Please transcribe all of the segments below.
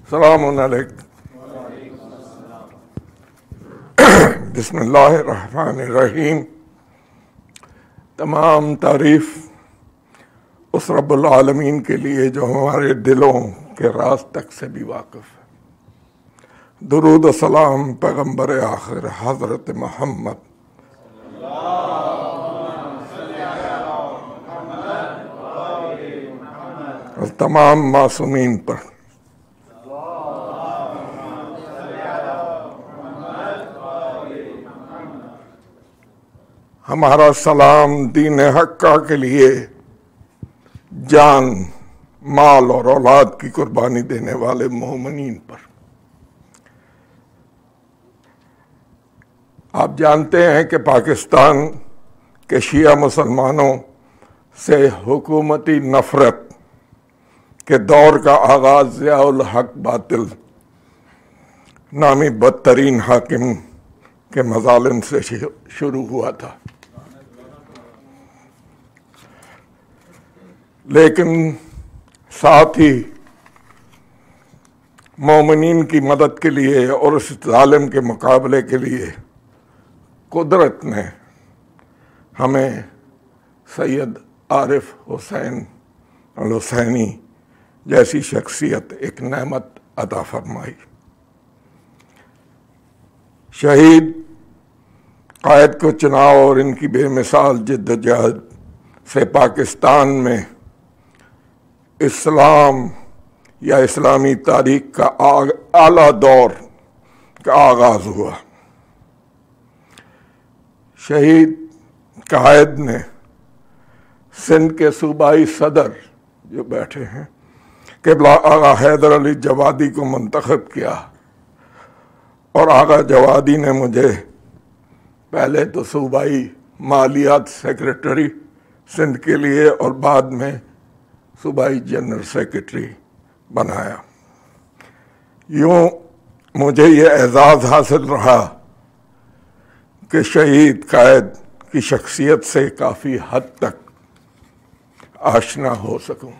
السلام علیکم۔ بسم اللہ الرحمن الرحیم۔ تمام تعریف اس رب العالمین کے لیے جو ہمارے دلوں کے راز تک سے بھی واقف ہے۔ درود و سلام پیغمبر آخر حضرت محمد اور تمام معصومین پر۔ ہمارا سلام دین حقہ کے لیے جان، مال اور اولاد کی قربانی دینے والے مومنین پر۔ آپ جانتے ہیں کہ پاکستان کے شیعہ مسلمانوں سے حکومتی نفرت کے دور کا آغاز ضیاء الحق باطل نامی بدترین حاکم کے مظالم سے شروع ہوا تھا، لیکن ساتھ ہی مومنین کی مدد کے لیے اور اس ظالم کے مقابلے کے لیے قدرت نے ہمیں سید عارف حسین الحسینی جیسی شخصیت ایک نعمت عطا فرمائی۔ شہید قائد کو چناؤ اور ان کی بے مثال جد و جہد سے پاکستان میں اسلام یا اسلامی تاریخ کا اعلیٰ دور کا آغاز ہوا۔ شہید قائد نے سندھ کے صوبائی صدر جو بیٹھے ہیں قبلہ آغا حیدر علی جوادی کو منتخب کیا، اور آغا جوادی نے مجھے پہلے تو صوبائی مالیات سیکرٹری سندھ کے لیے اور بعد میں صوبائی جنرل سیکرٹری بنایا۔ یوں مجھے یہ اعزاز حاصل رہا کہ شہید قائد کی شخصیت سے کافی حد تک آشنا ہو سکوں۔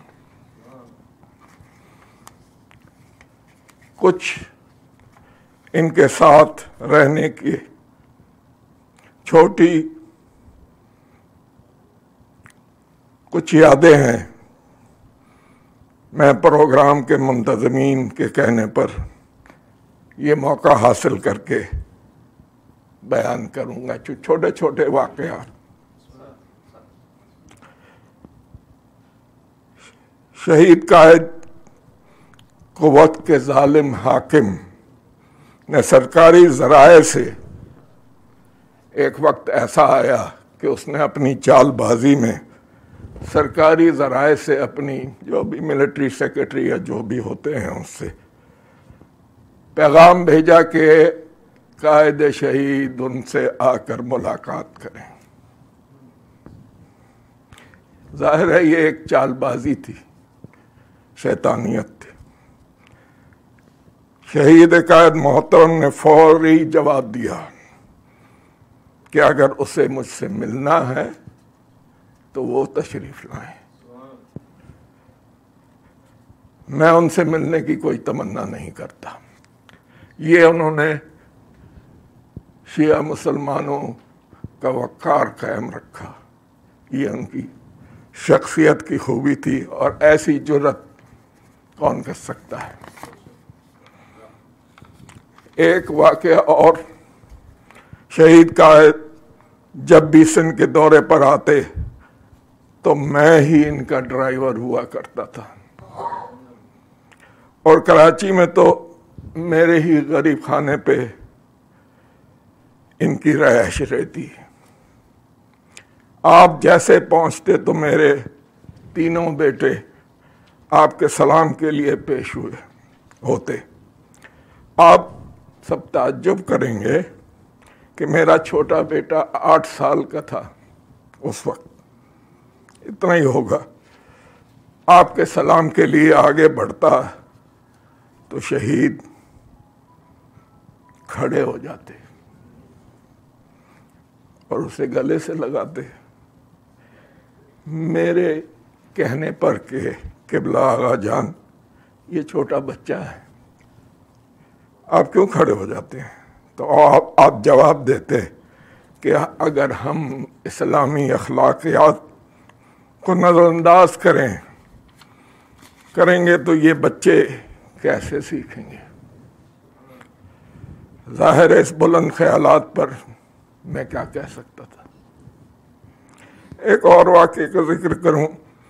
کچھ ان کے ساتھ رہنے کی چھوٹی کچھ یادیں ہیں۔ میں پروگرام کے منتظمین کے کہنے پر یہ موقع حاصل کر کے بیان کروں گا، چھوٹے چھوٹے واقعات۔ شہید قائد کو وقت کے ظالم حاکم نے سرکاری ذرائع سے ایک وقت ایسا آیا کہ اس نے اپنی چال بازی میں سرکاری ذرائع سے اپنی جو بھی ملٹری سیکرٹری یا جو بھی ہوتے ہیں اس سے پیغام بھیجا کہ قائد شہید ان سے آ کر ملاقات کریں۔ ظاہر ہے یہ ایک چال بازی تھی، شیطانیت تھی۔ شہید قائد محترم نے فوری جواب دیا کہ اگر اسے مجھ سے ملنا ہے تو وہ تشریف لائیں۔ میں ان سے ملنے کی کوئی تمنا نہیں کرتا۔ یہ انہوں نے شیعہ مسلمانوں کا وقار قائم رکھا، یہ ان کی شخصیت کی خوبی تھی، اور ایسی جرت کون کر سکتا ہے۔ ایک واقعہ اور، شہید قائد جب بھی سندھ کے دورے پر آتے تو میں ہی ان کا ڈرائیور ہوا کرتا تھا، اور کراچی میں تو میرے ہی غریب خانے پہ ان کی رہائش رہتی۔ آپ جیسے پہنچتے تو میرے تینوں بیٹے آپ کے سلام کے لیے پیش ہوتے۔ آپ سب تعجب کریں گے کہ میرا چھوٹا بیٹا 8 سال کا تھا اس وقت، اتنا ہی ہوگا، آپ کے سلام کے لیے آگے بڑھتا تو شہید کھڑے ہو جاتے اور اسے گلے سے لگاتے۔ میرے کہنے پر کہ قبلہ آغا جان یہ چھوٹا بچہ ہے، آپ کیوں کھڑے ہو جاتے ہیں؟ تو آپ جواب دیتے کہ اگر ہم اسلامی اخلاقیات کو نظر انداز کریں گے تو یہ بچے کیسے سیکھیں گے؟ ظاہر ہے اس بلند خیالات پر میں کیا کہہ سکتا تھا۔ ایک اور واقعے کا ذکر کروں۔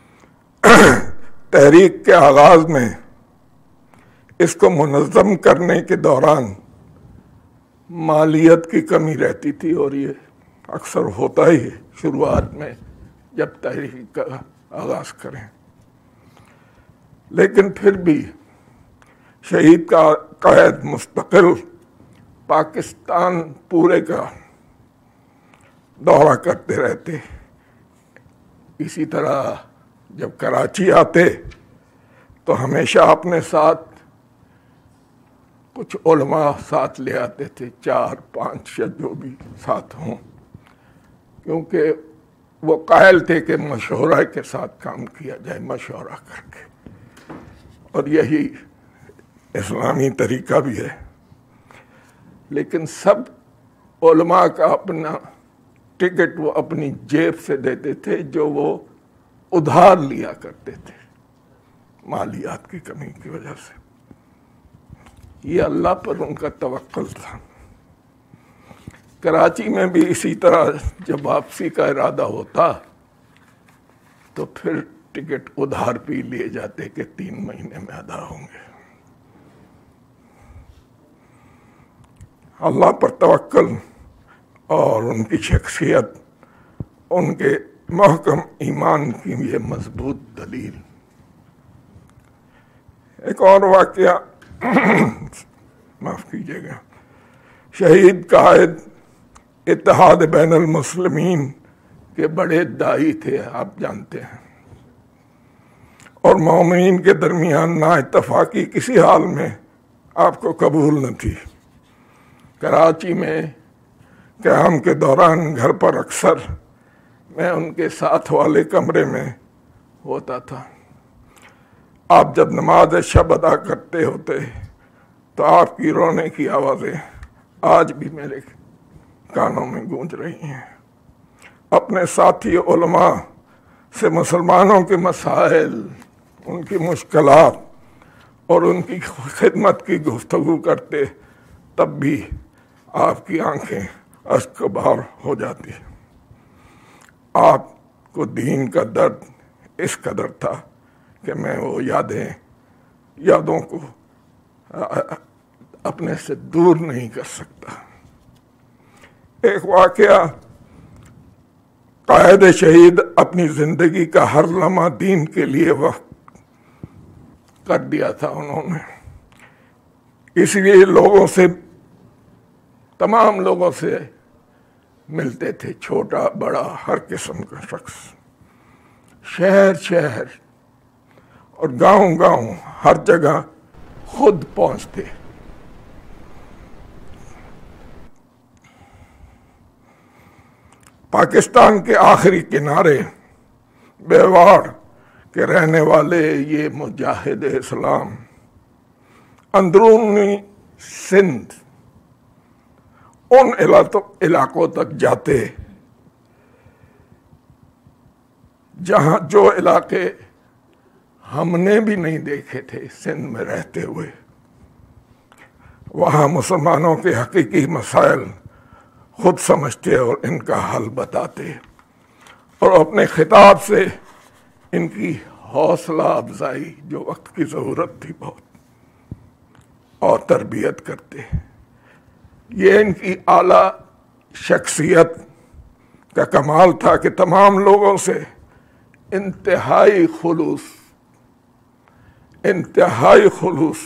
تحریک کے آغاز میں اس کو منظم کرنے کے دوران مالیت کی کمی رہتی تھی، اور یہ اکثر ہوتا ہی ہے شروعات میں جب تحریک کا آغاز کریں، لیکن پھر بھی شہید کا قائد مستقل پاکستان پورے کا دورہ کرتے رہتے۔ اسی طرح جب کراچی آتے تو ہمیشہ اپنے ساتھ کچھ علماء ساتھ لے آتے تھے، 4-5 یا جو بھی ساتھ ہوں، کیونکہ وہ قائل تھے کہ مشورہ کے ساتھ کام کیا جائے، مشورہ کر کے، اور یہی اسلامی طریقہ بھی ہے۔ لیکن سب علماء کا اپنا ٹکٹ وہ اپنی جیب سے دیتے تھے، جو وہ ادھار لیا کرتے تھے مالیات کی کمی کی وجہ سے۔ یہ اللہ پر ان کا توکل تھا۔ کراچی میں بھی اسی طرح جب واپسی کا ارادہ ہوتا تو پھر ٹکٹ ادھار پہ لیے جاتے کہ 3 مہینے میں ادا ہوں گے۔ اللہ پر توکل اور ان کی شخصیت، ان کے محکم ایمان کی یہ مضبوط دلیل۔ ایک اور واقعہ معاف کیجیے گا، شہید قائد اتحاد بین المسلمین کے بڑے داعی تھے، آپ جانتے ہیں، اور مومنین کے درمیان نا اتفاقی کسی حال میں آپ کو قبول نہ تھی۔ کراچی میں قیام کے دوران گھر پر اکثر میں ان کے ساتھ والے کمرے میں ہوتا تھا۔ آپ جب نماز شب ادا کرتے ہوتے تو آپ کی رونے کی آوازیں آج بھی میرے کانوں میں گونج رہی ہیں۔ اپنے ساتھی علماء سے مسلمانوں کے مسائل، ان کی مشکلات اور ان کی خدمت کی گفتگو کرتے، تب بھی آپ کی آنکھیں اشک بار ہو جاتی۔ آپ کو دین کا درد اس قدر تھا کہ میں وہ یادوں کو اپنے سے دور نہیں کر سکتا۔ ایک واقعہ، قائد شہید اپنی زندگی کا ہر لمحہ دین کے لیے وقف کر دیا تھا انہوں نے، اس لیے تمام لوگوں سے ملتے تھے، چھوٹا بڑا ہر قسم کا شخص، شہر اور گاؤں ہر جگہ خود پہنچتے۔ پاکستان کے آخری کنارے بیواڑ کے رہنے والے یہ مجاہد اسلام اندرونی سندھ ان علاقوں تک جاتے جہاں جو علاقے ہم نے بھی نہیں دیکھے تھے سندھ میں رہتے ہوئے، وہاں مسلمانوں کے حقیقی مسائل خود سمجھتے اور ان کا حل بتاتے، اور اپنے خطاب سے ان کی حوصلہ افزائی، جو وقت کی ضرورت تھی بہت، اور تربیت کرتے۔ یہ ان کی اعلیٰ شخصیت کا کمال تھا کہ تمام لوگوں سے انتہائی خلوص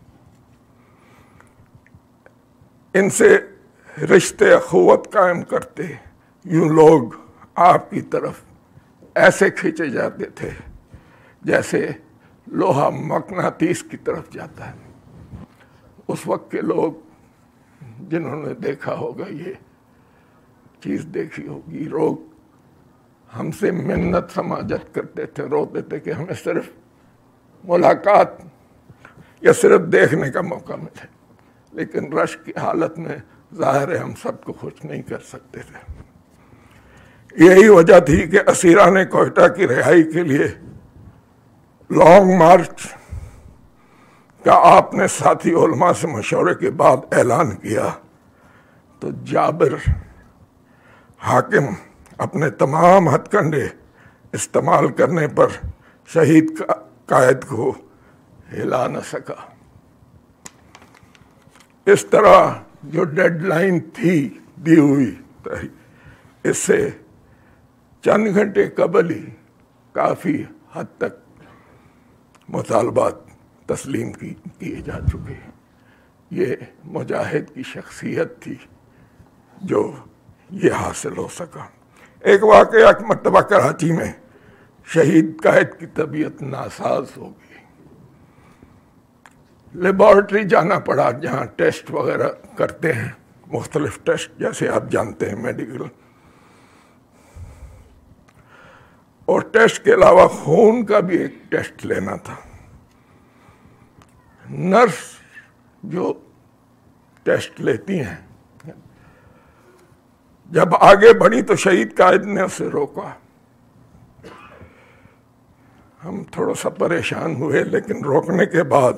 ان سے رشتے اخوت قائم کرتے۔ یوں لوگ آپ کی طرف ایسے کھینچے جاتے تھے جیسے لوہا مقناطیس کی طرف جاتا ہے۔ اس وقت کے لوگ جنہوں نے دیکھا ہوگا، یہ چیز دیکھی ہوگی، لوگ ہم سے منت سماجت کرتے تھے، روتے تھے کہ ہمیں صرف ملاقات یا صرف دیکھنے کا موقع ملے، لیکن رش کی حالت میں ظاہر ہے ہم سب کو خوش نہیں کر سکتے تھے۔ یہی وجہ تھی کہ اسیران کوئٹہ کی رہائی کے لیے لانگ مارچ کا آپ نے ساتھی علماء سے مشورے کے بعد اعلان کیا تو جابر حاکم اپنے تمام ہتھ کنڈے استعمال کرنے پر شہید قائد کو ہلا نہ سکا۔ اس طرح جو ڈیڈ لائن تھی دی ہوئی اس سے چند گھنٹے قبل ہی کافی حد تک مطالبات تسلیم کیے جا چکے ہیں۔ یہ مجاہد کی شخصیت تھی جو یہ حاصل ہو سکا۔ ایک واقعہ ایک مرتبہ کراچی میں شہید قائد کی طبیعت ناساز ہو گئی، لیبارٹری جانا پڑا جہاں ٹیسٹ وغیرہ کرتے ہیں، مختلف ٹیسٹ جیسے آپ جانتے ہیں میڈیکل، اور ٹیسٹ کے علاوہ خون کا بھی ایک ٹیسٹ لینا تھا۔ نرس جو ٹیسٹ لیتی ہیں جب آگے بڑھی تو شہید قائد نے اسے روکا۔ ہم تھوڑا سا پریشان ہوئے، لیکن روکنے کے بعد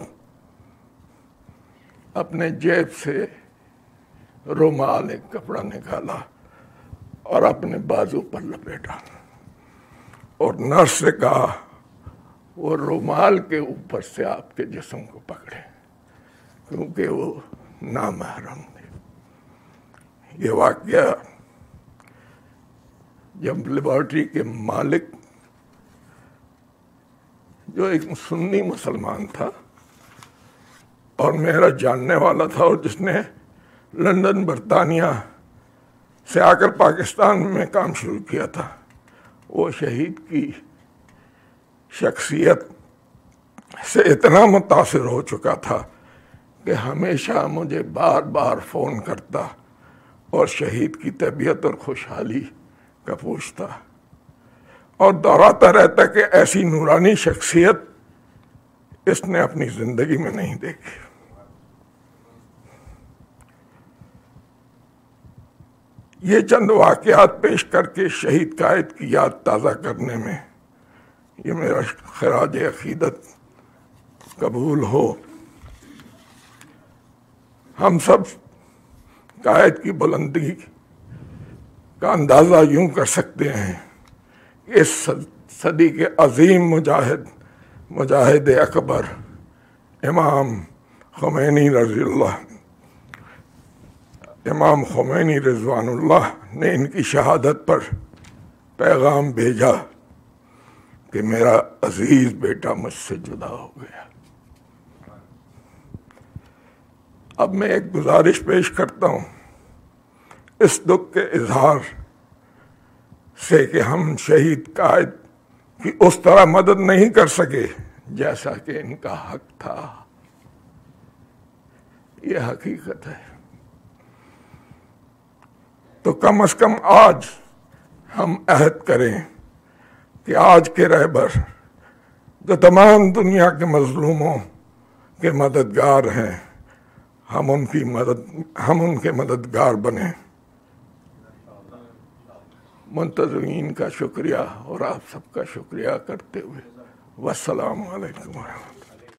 اپنے جیب سے رومال ایک کپڑا نکالا اور اپنے بازو پر لپیٹا اور نرس سے کہا وہ رومال کے اوپر سے آپ کے جسم کو پکڑے کیونکہ وہ نامحرم تھے۔ یہ واقعہ جب لیبارٹری کے مالک جو ایک سنی مسلمان تھا اور میرا جاننے والا تھا اور جس نے لندن برطانیہ سے آ کر پاکستان میں کام شروع کیا تھا، وہ شہید کی شخصیت سے اتنا متاثر ہو چکا تھا کہ ہمیشہ مجھے بار بار فون کرتا اور شہید کی طبیعت اور خوشحالی کا پوچھتا اور دہراتا رہتا کہ ایسی نورانی شخصیت اس نے اپنی زندگی میں نہیں دیکھی۔ یہ چند واقعات پیش کر کے شہید قائد کی یاد تازہ کرنے میں یہ میرا خراج عقیدت قبول ہو۔ ہم سب قائد کی بلندی کا اندازہ یوں کر سکتے ہیں، اس صدی کے عظیم مجاہد اکبر امام خمینی رضوان اللہ نے ان کی شہادت پر پیغام بھیجا کہ میرا عزیز بیٹا مجھ سے جدا ہو گیا۔ اب میں ایک گزارش پیش کرتا ہوں اس دکھ کے اظہار سے کہ ہم شہید قائد کی اس طرح مدد نہیں کر سکے جیسا کہ ان کا حق تھا۔ یہ حقیقت ہے۔ تو کم از کم آج ہم عہد کریں کہ آج کے رہبر جو تمام دنیا کے مظلوموں کے مددگار ہیں، ہم ان کے مددگار بنیں۔ منتظرین کا شکریہ اور آپ سب کا شکریہ کرتے ہوئے والسلام علیکم ورحمۃ اللہ۔